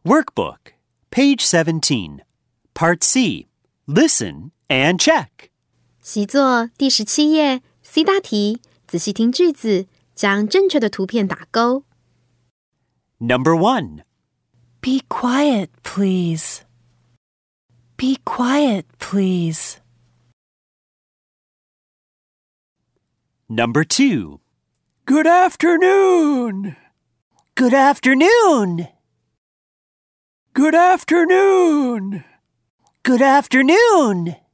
Workbook, page 17, Part C, Listen and check. 习作第17页 C 大题，仔细听句子，将正确的图片打勾。 Number 1. Be quiet, please. Be quiet, please. Number 2. Good afternoon. Good afternoon. Good afternoon. Good afternoon.